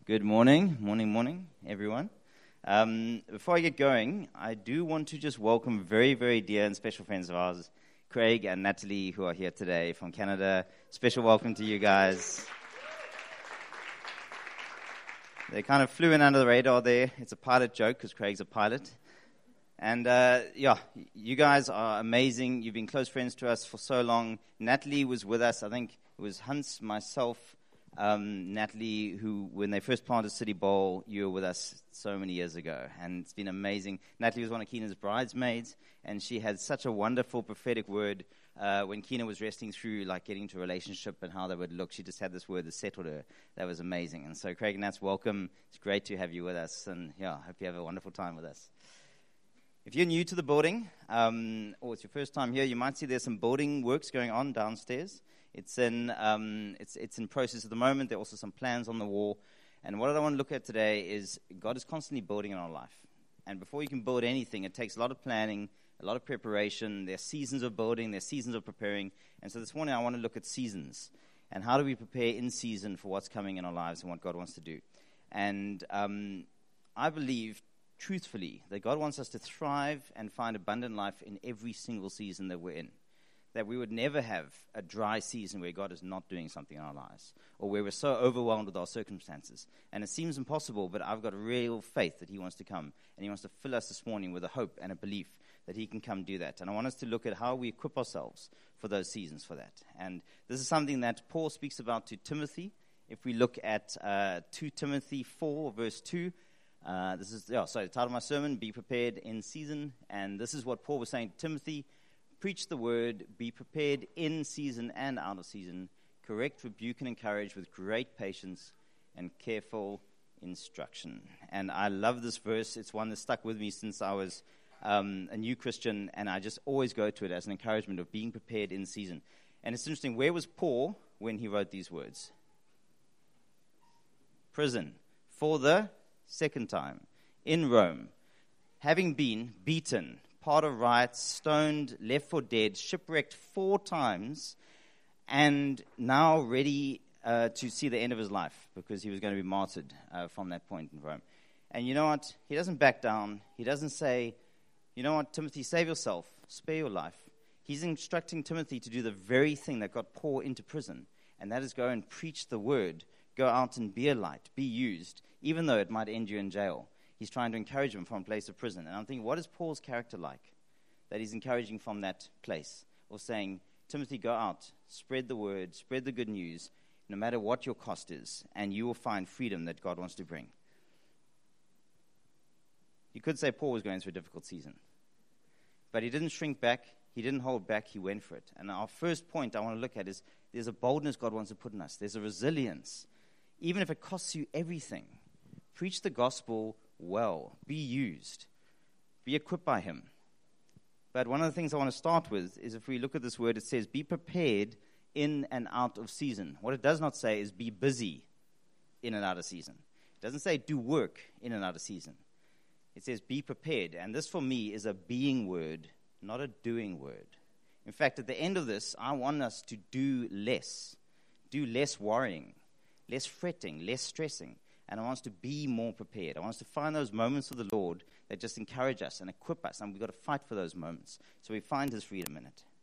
Good morning, everyone. Before I get going, I do want to just welcome very, very dear and special friends of ours, Craig and Natalie, who are here today from Canada. Special welcome to you guys. They kind of flew in under the radar there. It's a pilot joke because Craig's a pilot. And you guys are amazing. You've been close friends to us for so long. Natalie was with us. I think it was Hans, myself, Natalie, who, when they first planted City Bowl, you were with us so many years ago, and it's been amazing. Natalie was one of Keena's bridesmaids, and she had such a wonderful prophetic word when Keena was wrestling through, like, getting into a relationship and how they would look. She just had this word that settled her. That was amazing. And so, Craig and Nats, welcome. It's great to have you with us, and I hope you have a wonderful time with us. If you're new to the building, or it's your first time here, you might see there's some building works going on downstairs. It's in process at the moment. There are also some plans on the wall. And what I want to look at today is God is constantly building in our life. And before you can build anything, it takes a lot of planning, a lot of preparation. There are seasons of building. There are seasons of preparing. And so this morning I want to look at seasons. And how do we prepare in season for what's coming in our lives and what God wants to do. And I believe, truthfully, that God wants us to thrive and find abundant life in every single season that we're in. That we would never have a dry season where God is not doing something in our lives, or where we're so overwhelmed with our circumstances. And it seems impossible, but I've got real faith that He wants to come, and He wants to fill us this morning with a hope and a belief that He can come do that. And I want us to look at how we equip ourselves for those seasons for that. And this is something that Paul speaks about to Timothy. If we look at 2 Timothy 4, verse 2, the title of my sermon, Be Prepared in Season. And this is what Paul was saying to Timothy. Preach the word, be prepared in season and out of season, correct, rebuke, and encourage with great patience and careful instruction. And I love this verse. It's one that stuck with me since I was a new Christian, and I just always go to it as an encouragement of being prepared in season. And it's interesting, where was Paul when he wrote these words? Prison, for the second time, in Rome, having been beaten, part of riots, stoned, left for dead, shipwrecked 4 times, and now ready to see the end of his life because he was going to be martyred from that point in Rome. And you know what? He doesn't back down. He doesn't say, you know what, Timothy, save yourself, spare your life. He's instructing Timothy to do the very thing that got Paul into prison, and that is go and preach the word, go out and be a light, be used, even though it might end you in jail. He's trying to encourage him from a place of prison. And I'm thinking, what is Paul's character like? That he's encouraging from that place. Or saying, Timothy, go out, spread the word, spread the good news, no matter what your cost is, and you will find freedom that God wants to bring. You could say Paul was going through a difficult season. But he didn't shrink back. He didn't hold back. He went for it. And our first point I want to look at is there's a boldness God wants to put in us. There's a resilience. Even if it costs you everything, preach the gospel well, be used, be equipped by Him. But one of the things I want to start with is if we look at this word, it says, be prepared in and out of season. What it does not say is be busy in and out of season. It doesn't say do work in and out of season. It says be prepared. And this for me is a being word, not a doing word. In fact, at the end of this, I want us to do less worrying, less fretting, less stressing. And I want us to be more prepared. I want us to find those moments of the Lord that just encourage us and equip us. And we've got to fight for those moments. So we find His freedom in it.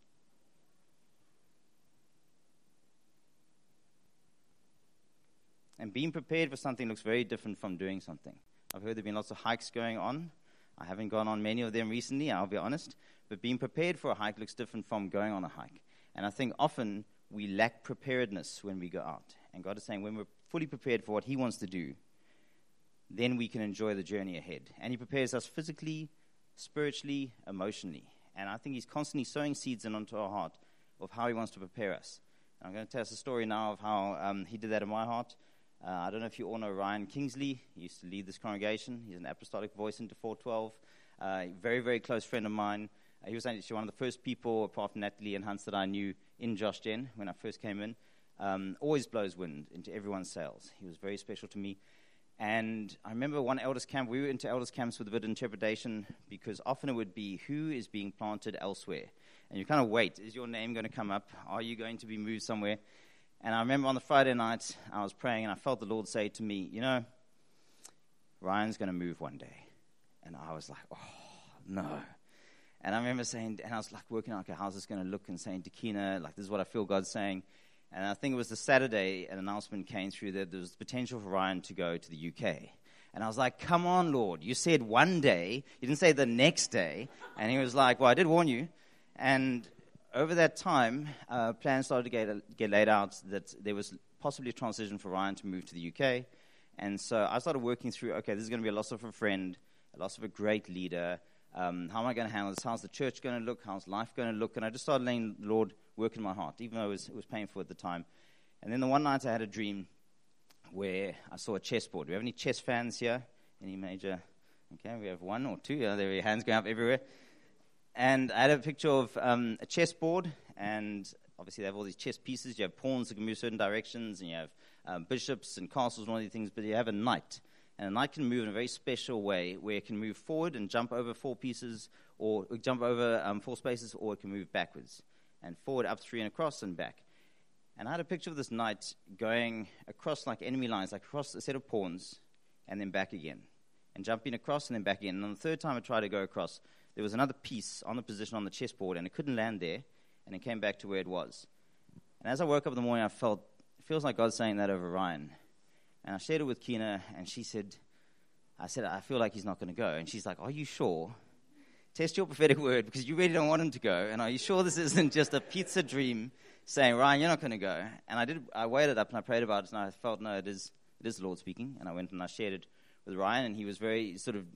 And being prepared for something looks very different from doing something. I've heard there have been lots of hikes going on. I haven't gone on many of them recently, I'll be honest. But being prepared for a hike looks different from going on a hike. And I think often we lack preparedness when we go out. And God is saying when we're fully prepared for what He wants to do, then we can enjoy the journey ahead. And He prepares us physically, spiritually, emotionally. And I think He's constantly sowing seeds into our heart of how He wants to prepare us. And I'm going to tell us a story now of how He did that in my heart. I don't know if you all know Ryan Kingsley. He used to lead this congregation. He's an apostolic voice into 412. Very, very close friend of mine. He was actually one of the first people, apart from Natalie and Hans, that I knew in Josh Gen when I first came in. Always blows wind into everyone's sails. He was very special to me. And I remember one elders camp, we were into elders camps with a bit of interpretation because often it would be who is being planted elsewhere. And you kind of wait, is your name going to come up? Are you going to be moved somewhere? And I remember on the Friday night, I was praying, and I felt the Lord say to me, Ryan's going to move one day. And I was like, oh, no. And I remember saying, and I was like working out, okay, how's this going to look? And saying to Kina, like, this is what I feel God's saying. And I think it was the Saturday, an announcement came through that there was potential for Ryan to go to the UK. And I was like, come on, Lord. You said one day. You didn't say the next day. And he was like, well, I did warn you. And over that time, plans started to get laid out that there was possibly a transition for Ryan to move to the UK. And so I started working through, okay, this is going to be a loss of a friend, a loss of a great leader. How am I going to handle this? How's the church going to look? How's life going to look? And I just started letting the Lord work in my heart, even though it was painful at the time. And then the one night I had a dream where I saw a chessboard. Do we have any chess fans here? Any major? Okay, we have one or two. Yeah, there are your hands going up everywhere. And I had a picture of a chessboard, and obviously they have all these chess pieces. You have pawns that can move certain directions, and you have bishops and castles and all these things, but you have a knight. And a knight can move in a very special way, where it can move forward and jump over 4 pieces, or jump over 4 spaces, or it can move backwards. And forward, up 3, and across, and back. And I had a picture of this knight going across like enemy lines, like across a set of pawns, and then back again. And jumping across and then back again. And on the third time I tried to go across, there was another piece on the position on the chessboard, and it couldn't land there, and it came back to where it was. And as I woke up in the morning, I felt, it feels like God's saying that over Ryan. And I shared it with Kina, and she said, I feel like he's not going to go. And she's like, are you sure? Test your prophetic word, because you really don't want him to go. And are you sure this isn't just a pizza dream saying, Ryan, you're not going to go? And I waited up and I prayed about it, and I felt, no, it is the Lord speaking. And I went and I shared it with Ryan, and he was very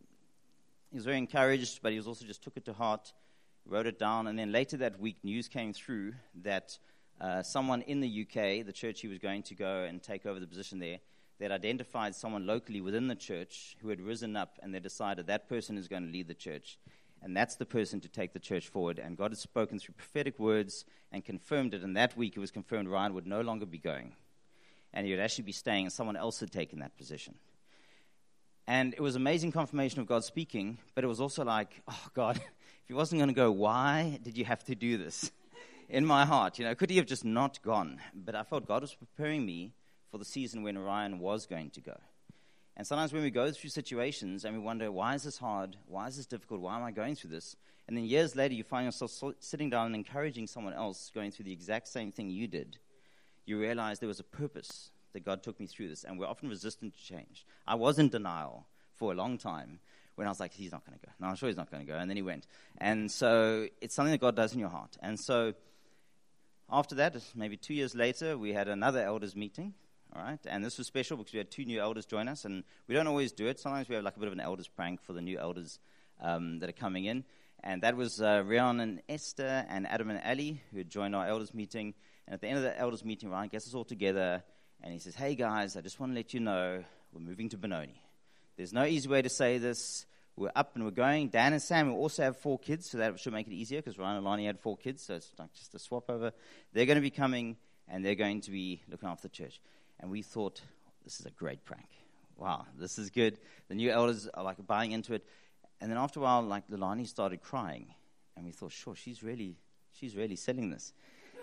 encouraged, but he was also just took it to heart, wrote it down. And then later that week, news came through that someone in the UK, the church he was going to go and take over the position there, they'd identified someone locally within the church who had risen up, and they decided that person is going to lead the church. And that's the person to take the church forward. And God had spoken through prophetic words and confirmed it. And that week it was confirmed Ryan would no longer be going. And he would actually be staying, and someone else had taken that position. And it was amazing confirmation of God speaking, but it was also like, oh, God, if he wasn't going to go, why did you have to do this? In my heart, could he have just not gone? But I felt God was preparing me for the season when Ryan was going to go. And sometimes when we go through situations and we wonder, why is this hard? Why is this difficult? Why am I going through this? And then years later, you find yourself sitting down and encouraging someone else going through the exact same thing you did. You realize there was a purpose that God took me through this, and we're often resistant to change. I was in denial for a long time when I was like, he's not going to go. No, I'm sure he's not going to go. And then he went. And so it's something that God does in your heart. And so after that, maybe 2 years later, we had another elders meeting. All right, and this was special because we had 2 new elders join us, and we don't always do it. Sometimes we have like a bit of an elders prank for the new elders that are coming in. And that was Rian and Esther and Adam and Ali who had joined our elders meeting. And at the end of the elders meeting, Ryan gets us all together, and he says, hey guys, I just want to let you know we're moving to Benoni. There's no easy way to say this. We're up and we're going. Dan and Sam will also have 4 kids, so that should make it easier because Ryan and Lonnie had 4 kids, so it's like just a swap over. They're going to be coming, and they're going to be looking after the church. And we thought, this is a great prank. Wow, this is good. The new elders are like buying into it. And then after a while, like Lilani started crying. And we thought, sure, she's really selling this.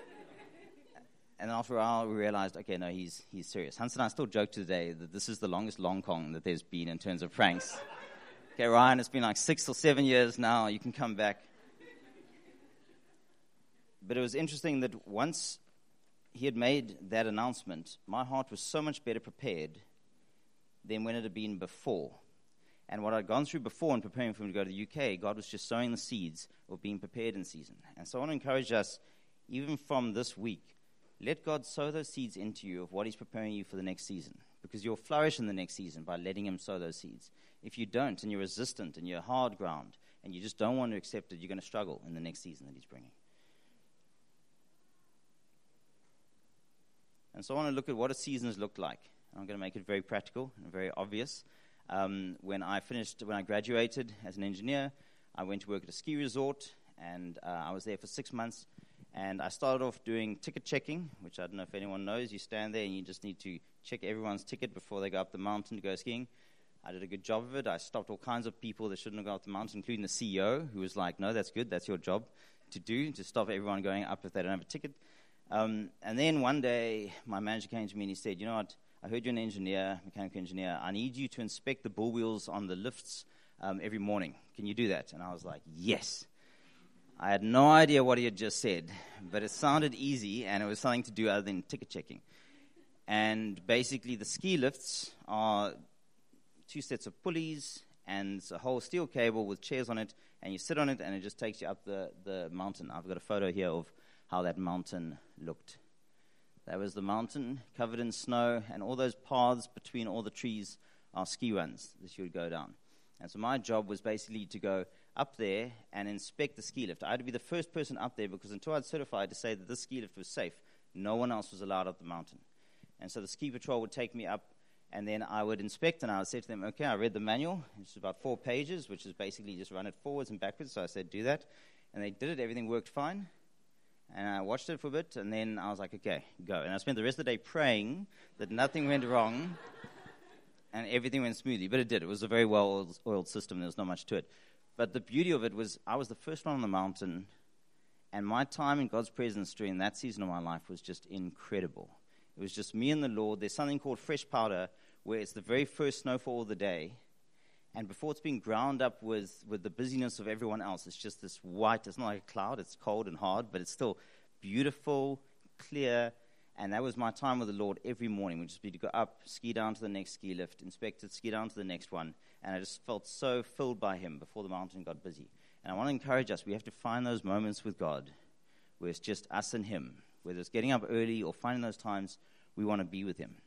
And then after a while, we realized, okay, no, he's serious. Hans and I still joke today that this is the longest long con that there's been in terms of pranks. Okay, Ryan, it's been like 6 or 7 years now. You can come back. But it was interesting that once he had made that announcement, my heart was so much better prepared than when it had been before. And what I'd gone through before in preparing for him to go to the UK, God was just sowing the seeds of being prepared in season. And so I want to encourage us, even from this week, let God sow those seeds into you of what he's preparing you for the next season. Because you'll flourish in the next season by letting him sow those seeds. If you don't, and you're resistant, and you're hard ground, and you just don't want to accept it, you're going to struggle in the next season that he's bringing. And so I want to look at what a season has looked like. I'm going to make it very practical and very obvious. When I graduated as an engineer, I went to work at a ski resort, and I was there for 6 months. And I started off doing ticket checking, which I don't know if anyone knows. You stand there and you just need to check everyone's ticket before they go up the mountain to go skiing. I did a good job of it. I stopped all kinds of people that shouldn't have gone up the mountain, including the CEO, who was like, no, that's good. That's your job to do, to stop everyone going up if they don't have a ticket. And then one day, my manager came to me and he said, you know what, I heard you're an engineer, mechanical engineer. I need you to inspect the bull wheels on the lifts every morning. Can you do that? And I was like, yes. I had no idea what he had just said, but it sounded easy, and it was something to do other than ticket checking. And basically, the ski lifts are 2 sets of pulleys, and it's a whole steel cable with chairs on it, and you sit on it, and it just takes you up the mountain. I've got a photo here of how that mountain looked. That was the mountain covered in snow, and all those paths between all the trees are ski runs that you would go down. And so my job was basically to go up there and inspect the ski lift. I had to be the first person up there because until I'd certified to say that this ski lift was safe, no one else was allowed up the mountain. And so the ski patrol would take me up, and then I would inspect, and I would say to them, okay, I read the manual. It's about 4 pages, which is basically just run it forwards and backwards. So I said, do that. And they did it. Everything worked fine. And I watched it for a bit, and then I was like, okay, go. And I spent the rest of the day praying that nothing went wrong and everything went smoothly. But it did. It was a very well-oiled system. There was not much to it. But the beauty of it was I was the first one on the mountain, and my time in God's presence during that season of my life was just incredible. It was just me and the Lord. There's something called fresh powder where it's the very first snowfall of the day, and before it's been ground up with the busyness of everyone else, it's just this white, it's not like a cloud, it's cold and hard, but it's still beautiful, clear, and that was my time with the Lord every morning. We'd just be to go up, ski down to the next ski lift, inspect it, ski down to the next one, and I just felt so filled by Him before the mountain got busy. And I want to encourage us, we have to find those moments with God where it's just us and Him, whether it's getting up early or finding those times we want to be with Him.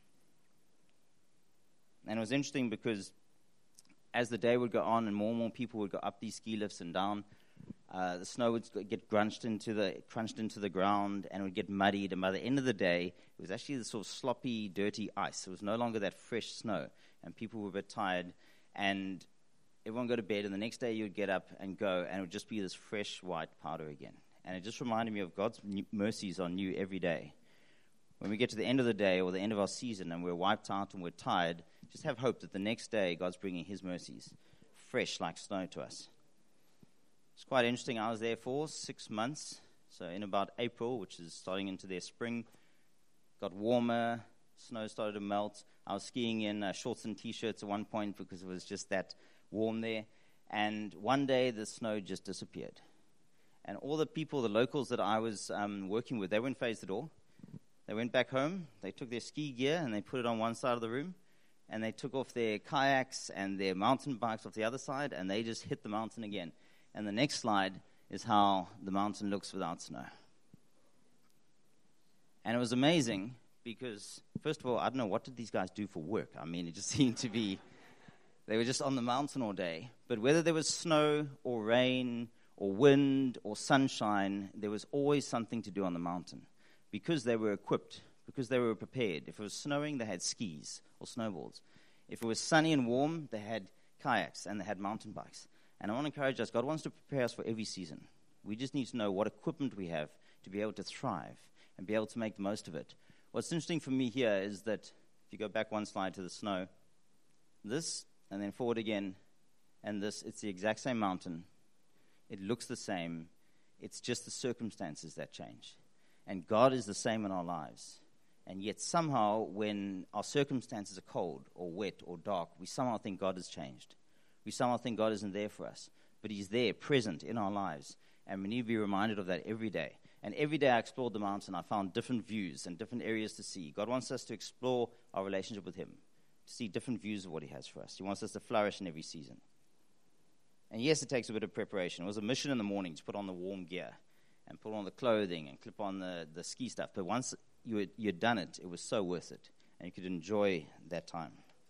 And it was interesting because as the day would go on and more people would go up these ski lifts and down, the snow would get crunched into the ground, and it would get muddied. And by the end of the day, it was actually this sort of sloppy, dirty ice. It was no longer that fresh snow, and people were a bit tired. And everyone would go to bed, and the next day you would get up and go, and it would just be this fresh white powder again. And it just reminded me of God's mercies are new every day. When we get to the end of the day or the end of our season and we're wiped out and we're tired, just have hope that the next day God's bringing His mercies, fresh like snow to us. It's quite interesting. I was there for 6 months. So in about April, which is starting into their spring, got warmer, snow started to melt. I was skiing in shorts and T-shirts at one point because it was just that warm there. And one day the snow just disappeared. And all the people, the locals that I was working with, they weren't fazed at all. They went back home, they took their ski gear and they put it on one side of the room, and they took off their kayaks and their mountain bikes off the other side, and they just hit the mountain again. And the next slide is how the mountain looks without snow. And it was amazing because, first of all, I don't know, what did these guys do for work? I mean, it just seemed to be, they were just on the mountain all day. But whether there was snow or rain or wind or sunshine, there was always something to do on the mountain. Because they were equipped, because they were prepared. If it was snowing, they had skis or snowboards. If it was sunny and warm, they had kayaks and they had mountain bikes. And I want to encourage us, God wants to prepare us for every season. We just need to know what equipment we have to be able to thrive and be able to make the most of it. What's interesting for me here is that, if you go back one slide to the snow, this, and then forward again, and this, it's the exact same mountain. It looks the same. It's just the circumstances that change. And God is the same in our lives. And yet somehow when our circumstances are cold or wet or dark, we somehow think God has changed. We somehow think God isn't there for us. But He's there, present in our lives. And we need to be reminded of that every day. And every day I explored the mountain, I found different views and different areas to see. God wants us to explore our relationship with Him, to see different views of what He has for us. He wants us to flourish in every season. And yes, it takes a bit of preparation. It was a mission in the morning to put on the warm gear and put on the clothing and clip on the ski stuff. But once you had done it, it was so worth it. And you could enjoy that time.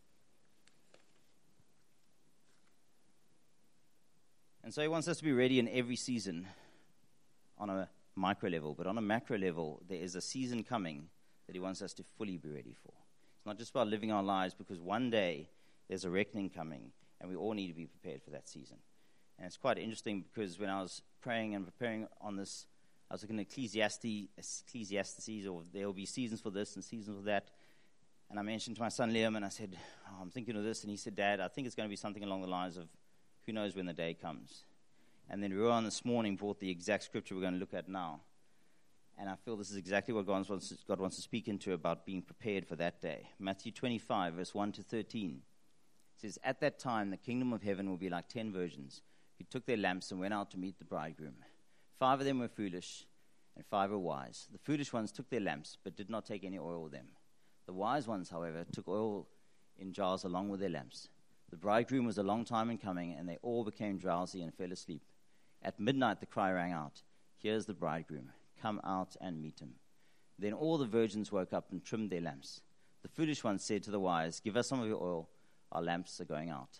And so He wants us to be ready in every season on a micro level. But on a macro level, there is a season coming that He wants us to fully be ready for. It's not just about living our lives, because one day there's a reckoning coming, and we all need to be prepared for that season. And it's quite interesting because when I was praying and preparing on this, I was looking at Ecclesiastes, or there will be seasons for this and seasons for that. And I mentioned to my son Liam, and I said, I'm thinking of this. And he said, Dad, I think it's going to be something along the lines of, who knows when the day comes. And then Ruan this morning brought the exact scripture we're going to look at now. And I feel this is exactly what God wants to speak into about being prepared for that day. Matthew 25, verse 1 to 13. It says, "At that time, the kingdom of heaven will be like 10 virgins who took their lamps and went out to meet the bridegroom. 5 of them were foolish, and 5 were wise. The foolish ones took their lamps, but did not take any oil with them. The wise ones, however, took oil in jars along with their lamps. The bridegroom was a long time in coming, and they all became drowsy and fell asleep. At midnight the cry rang out, 'Here's the bridegroom. Come out and meet him.' Then all the virgins woke up and trimmed their lamps. The foolish ones said to the wise, 'Give us some of your oil. Our lamps are going out.'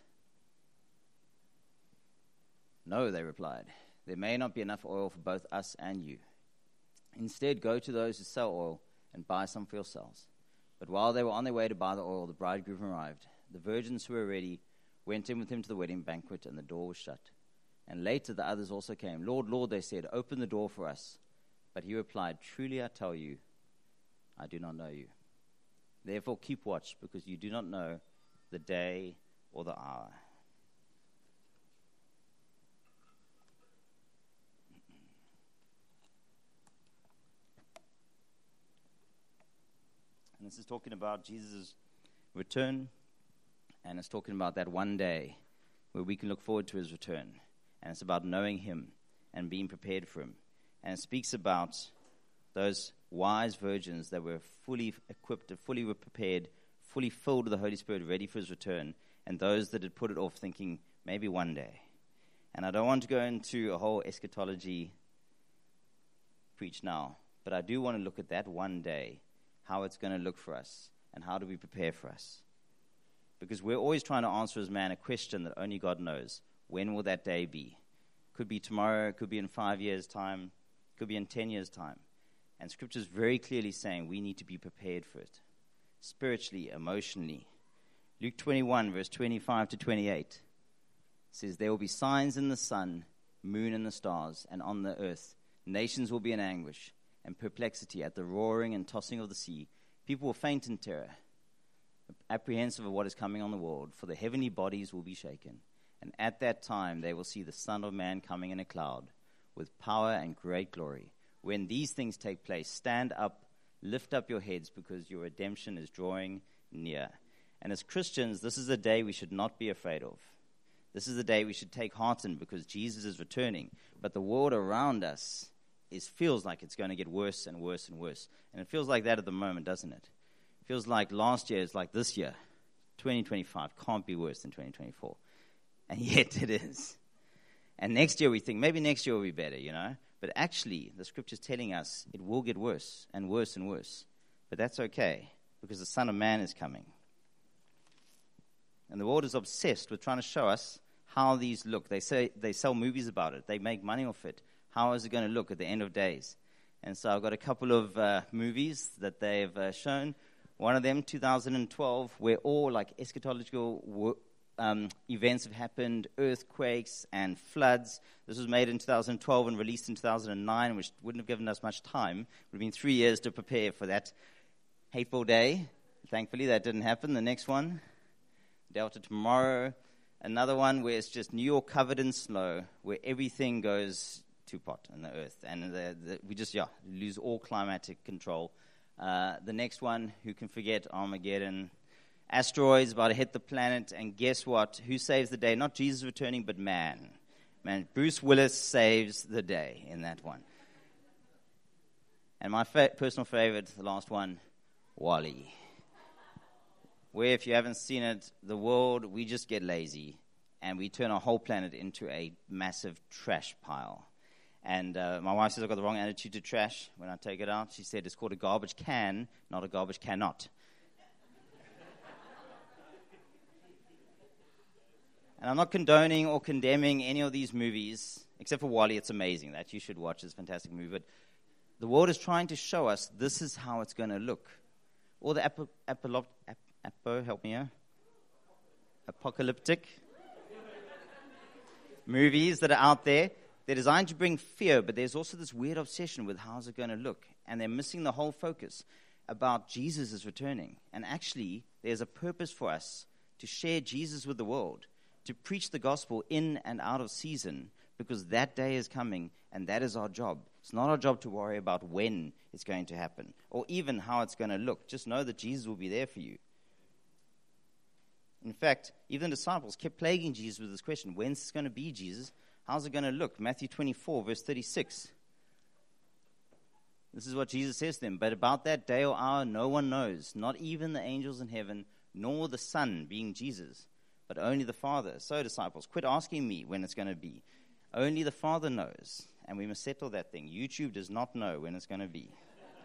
'No,' they replied, 'there may not be enough oil for both us and you. Instead, go to those who sell oil and buy some for yourselves.' But while they were on their way to buy the oil, the bridegroom arrived. The virgins who were ready went in with him to the wedding banquet, and the door was shut. And later the others also came. 'Lord, Lord,' they said, 'open the door for us.' But he replied, 'Truly I tell you, I do not know you. Therefore keep watch, because you do not know the day or the hour.'" And this is talking about Jesus' return, and it's talking about that one day where we can look forward to his return. And it's about knowing him and being prepared for him. And it speaks about those wise virgins that were fully equipped, fully prepared, fully filled with the Holy Spirit, ready for his return, and those that had put it off thinking, maybe one day. And I don't want to go into a whole eschatology preach now, but I do want to look at that one day, how it's going to look for us, and how do we prepare for us. Because we're always trying to answer as man a question that only God knows. When will that day be? Could be tomorrow, could be in 5 years' time, could be in 10 years' time. And Scripture is very clearly saying we need to be prepared for it, spiritually, emotionally. Luke 21, verse 25 to 28 says, "There will be signs in the sun, moon, and the stars, and on the earth. Nations will be in anguish and perplexity at the roaring and tossing of the sea. People will faint in terror, apprehensive of what is coming on the world, for the heavenly bodies will be shaken. And at that time they will see the Son of Man coming in a cloud with power and great glory. When these things take place, stand up, lift up your heads, because your redemption is drawing near." And as Christians, this is a day we should not be afraid of. This is a day we should take heart in, because Jesus is returning. But the world around us feels like it's going to get worse and worse and worse. And it feels like that at the moment, doesn't it? It feels like last year is like this year. 2025 can't be worse than 2024. And yet it is. And next year we think, maybe next year will be better, But actually, the Scripture is telling us it will get worse and worse and worse. But that's okay, because the Son of Man is coming. And the world is obsessed with trying to show us how these look. They sell movies about it. They make money off it. How is it going to look at the end of days? And so I've got a couple of movies that they've shown. One of them, 2012, where all like eschatological events have happened, earthquakes and floods. This was made in 2012 and released in 2009, which wouldn't have given us much time. It would have been 3 years to prepare for that hateful day. Thankfully, that didn't happen. The next one, Day After Tomorrow. Another one where it's just New York covered in snow, where everything goes to pot in the earth. And we just, lose all climatic control. The next one, who can forget Armageddon? Asteroids about to hit the planet, and guess what? Who saves the day? Not Jesus returning, but man. Bruce Willis saves the day in that one. And my personal favorite, the last one, WALL-E. Where, if you haven't seen it, the world, we just get lazy, and we turn our whole planet into a massive trash pile. And my wife says I've got the wrong attitude to trash when I take it out. She said it's called a garbage can, not a garbage cannot. And I'm not condoning or condemning any of these movies, except for WALL-E. It's amazing. That you should watch. It's a fantastic movie. But the world is trying to show us this is how it's going to look. All the help me here. Apocalyptic movies that are out there. They're designed to bring fear, but there's also this weird obsession with how's it going to look. And they're missing the whole focus about Jesus is returning. And actually, there's a purpose for us to share Jesus with the world, to preach the gospel in and out of season, because that day is coming, and that is our job. It's not our job to worry about when it's going to happen or even how it's going to look. Just know that Jesus will be there for you. In fact, even the disciples kept plaguing Jesus with this question, when's this going to be, Jesus? How's it going to look? Matthew 24, verse 36. This is what Jesus says to them. But about that day or hour, no one knows, not even the angels in heaven, nor the Son, being Jesus, but only the Father. So, disciples, quit asking me when it's going to be. Only the Father knows, and we must settle that thing. YouTube does not know when it's going to be.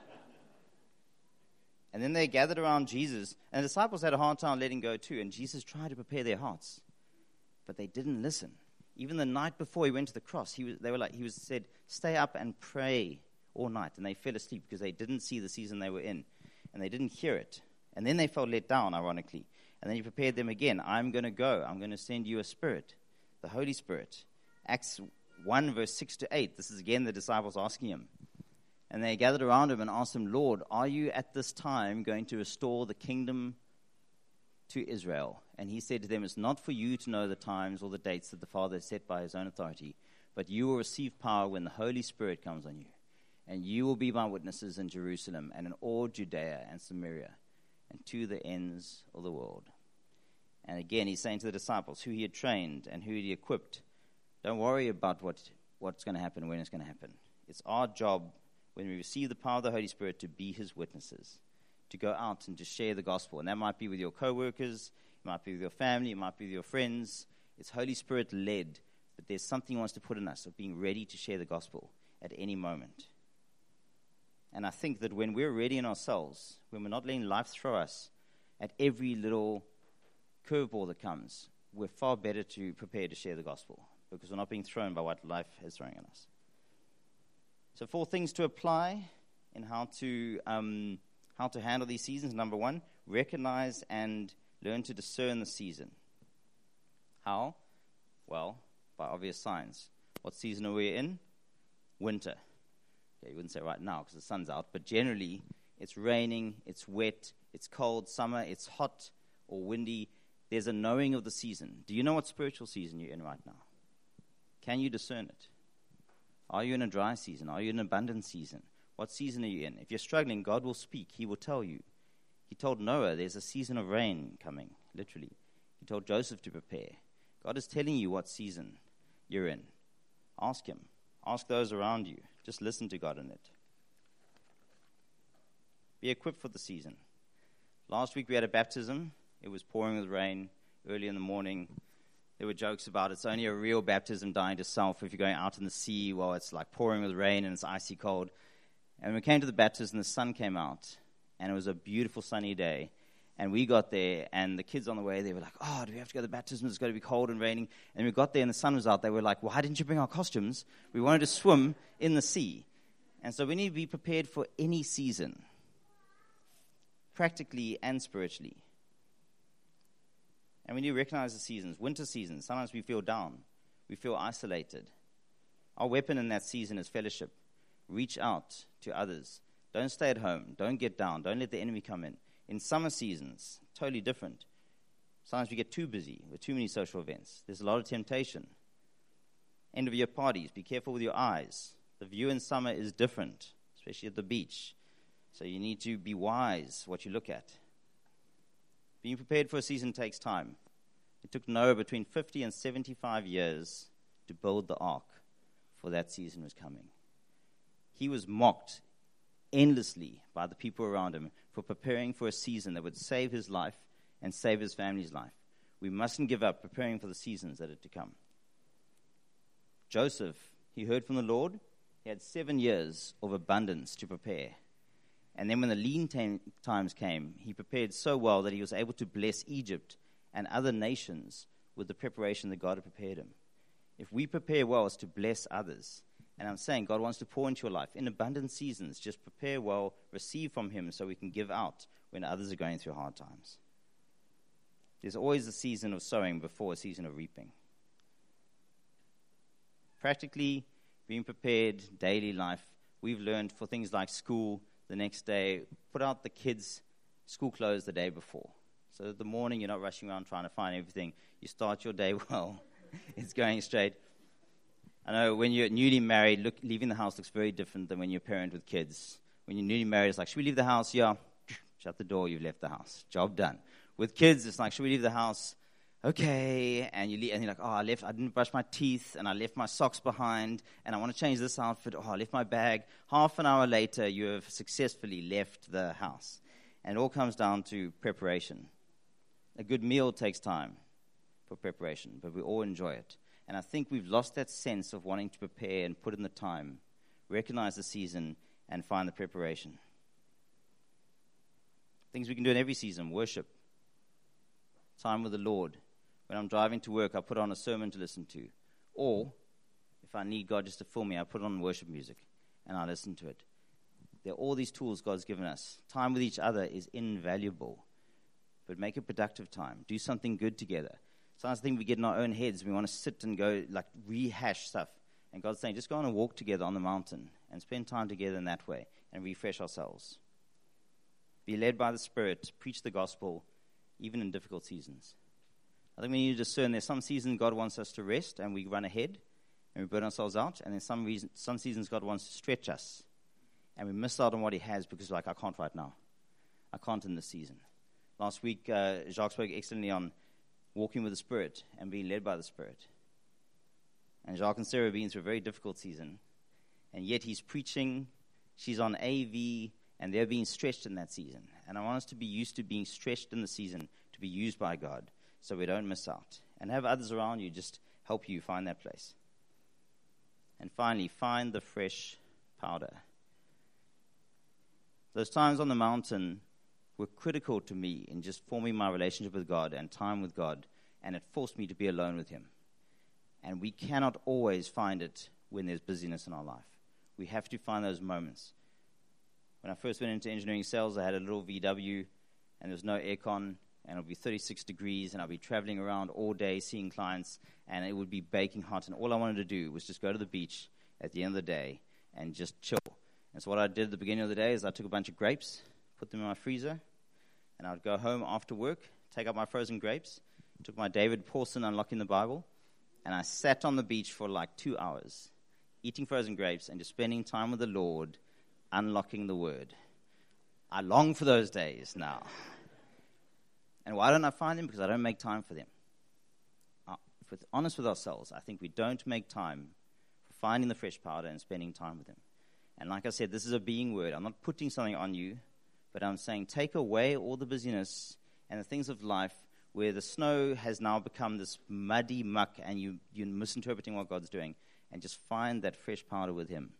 And then they gathered around Jesus, and the disciples had a hard time letting go too, and Jesus tried to prepare their hearts, but they didn't listen. Even the night before he went to the cross, he said, stay up and pray all night, and they fell asleep because they didn't see the season they were in, and they didn't hear it. And then they felt let down, ironically. And then he prepared them again. I'm going to go. I'm going to send you a Spirit, the Holy Spirit. Acts 1, verse 6 to 8. This is again the disciples asking him. And they gathered around him and asked him, Lord, are you at this time going to restore the kingdom to Israel? And he said to them, it's not for you to know the times or the dates that the Father has set by his own authority, but you will receive power when the Holy Spirit comes on you. And you will be my witnesses in Jerusalem and in all Judea and Samaria and to the ends of the world. And again, he's saying to the disciples who he had trained and who he equipped, don't worry about what's going to happen, when it's going to happen. It's our job when we receive the power of the Holy Spirit to be his witnesses, to go out and to share the gospel. And that might be with your co-workers, it might be with your family, it might be with your friends. It's Holy Spirit led, but there's something he wants to put in us of being ready to share the gospel at any moment. And I think that when we're ready in ourselves, when we're not letting life throw us at every little curveball that comes, we're far better to prepare to share the gospel because we're not being thrown by what life is throwing at us. So 4 things to apply in how to handle these seasons. Number 1, recognize and learn to discern the season. How? Well, by obvious signs. What season are we in? Winter. Okay, you wouldn't say right now because the sun's out, but generally it's raining, it's wet, it's cold, summer, it's hot or windy. There's a knowing of the season. Do you know what spiritual season you're in right now? Can you discern it? Are you in a dry season? Are you in an abundant season? What season are you in? If you're struggling, God will speak. He will tell you. He told Noah there's a season of rain coming, literally. He told Joseph to prepare. God is telling you what season you're in. Ask him. Ask those around you. Just listen to God in it. Be equipped for the season. Last week we had a baptism. It was pouring with rain early in the morning. There were jokes about it's only a real baptism dying to self if you're going out in the sea while it's like pouring with rain and it's icy cold. And we came to the baptism, the sun came out, and it was a beautiful sunny day. And we got there, and the kids on the way, they were like, oh, do we have to go to the baptism? It's going to be cold and raining. And we got there, and the sun was out. They were like, why didn't you bring our costumes? We wanted to swim in the sea. And so we need to be prepared for any season, practically and spiritually. And we need to recognize the seasons. Winter seasons, sometimes we feel down. We feel isolated. Our weapon in that season is fellowship. Reach out to others. Don't stay at home. Don't get down. Don't let the enemy come in. In summer seasons, totally different. Sometimes we get too busy with too many social events. There's a lot of temptation. End of year parties. Be careful with your eyes. The view in summer is different, especially at the beach. So you need to be wise what you look at. Being prepared for a season takes time. It took Noah between 50 and 75 years to build the ark, for that season was coming. He was mocked endlessly by the people around him for preparing for a season that would save his life and save his family's life. We mustn't give up preparing for the seasons that are to come. Joseph, he heard from the Lord. He had 7 years of abundance to prepare. And then when the lean times came, he prepared so well that he was able to bless Egypt and other nations with the preparation that God had prepared him. If we prepare well, it's to bless others. And I'm saying God wants to pour into your life in abundant seasons. Just prepare well, receive from him so we can give out when others are going through hard times. There's always a season of sowing before a season of reaping. Practically being prepared, daily life, we've learned for things like school, the next day, put out the kids' school clothes the day before. So that the morning you're not rushing around trying to find everything. You start your day well. It's going straight. I know when you're newly married, leaving the house looks very different than when you're a parent with kids. When you're newly married, it's like, should we leave the house? Yeah. Shut the door, you've left the house. Job done. With kids, it's like, should we leave the house? Okay. And you're like, I didn't brush my teeth, and I left my socks behind, and I want to change this outfit. I left my bag. Half an hour later, you have successfully left the house. And it all comes down to preparation. A good meal takes time for preparation, but we all enjoy it. And I think we've lost that sense of wanting to prepare and put in the time, recognize the season, and find the preparation. Things we can do in every season: worship, time with the Lord. When I'm driving to work, I put on a sermon to listen to. Or, if I need God just to fill me, I put on worship music, and I listen to it. There are all these tools God's given us. Time with each other is invaluable. But make it productive time. Do something good together. Sometimes I think we get in our own heads. We want to sit and go, rehash stuff. And God's saying, just go on a walk together on the mountain and spend time together in that way and refresh ourselves. Be led by the Spirit. Preach the gospel, even in difficult seasons. I think we need to discern there's some seasons God wants us to rest and we run ahead and we burn ourselves out. And then some seasons God wants to stretch us and we miss out on what He has because I can't right now. I can't in this season. Last week, Jacques spoke excellently on walking with the Spirit and being led by the Spirit. And Jacques and Sarah have been through a very difficult season. And yet he's preaching, she's on AV, and they're being stretched in that season. And I want us to be used to being stretched in the season, to be used by God, so we don't miss out. And have others around you just help you find that place. And finally, find the fresh powder. Those times on the mountain were critical to me in just forming my relationship with God and time with God, and it forced me to be alone with Him. And we cannot always find it when there's busyness in our life. We have to find those moments. When I first went into engineering sales, I had a little VW, and there was no aircon, and it would be 36 degrees, and I'd be traveling around all day seeing clients, and it would be baking hot, and all I wanted to do was just go to the beach at the end of the day and just chill. And so what I did at the beginning of the day is I took a bunch of grapes, put them in my freezer, and I would go home after work, take out my frozen grapes, took my David Pawson Unlocking the Bible, and I sat on the beach for 2 hours, eating frozen grapes and just spending time with the Lord, unlocking the Word. I long for those days now. And why don't I find them? Because I don't make time for them. If we're honest with ourselves, I think we don't make time for finding the fresh powder and spending time with Him. And like I said, this is a being word. I'm not putting something on you, but I'm saying take away all the busyness and the things of life where the snow has now become this muddy muck and you're misinterpreting what God's doing, and just find that fresh powder with Him.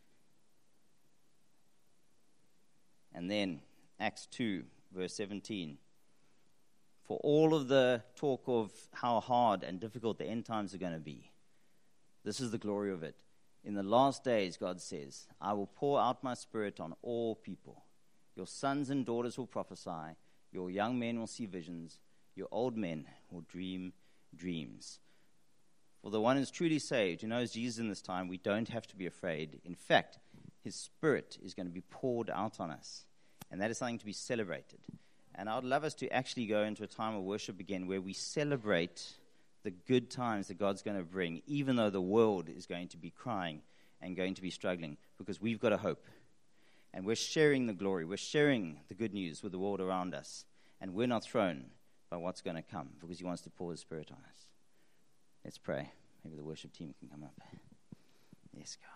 And then Acts 2, verse 17. For all of the talk of how hard and difficult the end times are going to be, this is the glory of it. In the last days, God says, I will pour out my Spirit on all people. Your sons and daughters will prophesy. Your young men will see visions. Your old men will dream dreams. For the one who's truly saved, who knows Jesus in this time, we don't have to be afraid. In fact, His Spirit is going to be poured out on us. And that is something to be celebrated. And I would love us to actually go into a time of worship again where we celebrate the good times that God's going to bring, even though the world is going to be crying and going to be struggling, because we've got a hope. And we're sharing the glory. We're sharing the good news with the world around us. And we're not thrown by what's going to come, because He wants to pour His Spirit on us. Let's pray. Maybe the worship team can come up. Yes, God.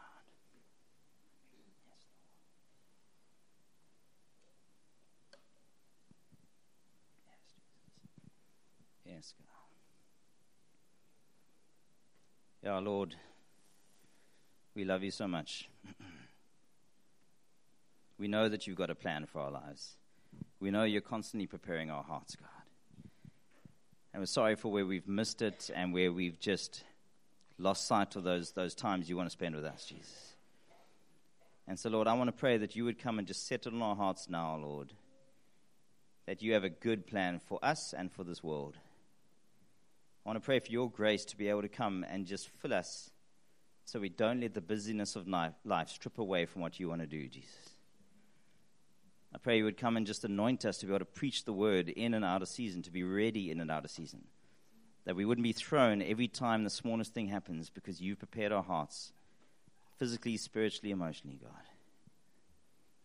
Yes, God. Yeah, Lord, we love You so much. We know that You've got a plan for our lives. We know You're constantly preparing our hearts, God. And we're sorry for where we've missed it and where we've just lost sight of those times You want to spend with us, Jesus. And so, Lord, I want to pray that You would come and just settle in our hearts now, Lord, that You have a good plan for us and for this world. I want to pray for Your grace to be able to come and just fill us so we don't let the busyness of life strip away from what You want to do, Jesus. I pray You would come and just anoint us to be able to preach the word in and out of season, to be ready in and out of season. that we wouldn't be thrown every time the smallest thing happens, because you've prepared our hearts physically, spiritually, emotionally, God.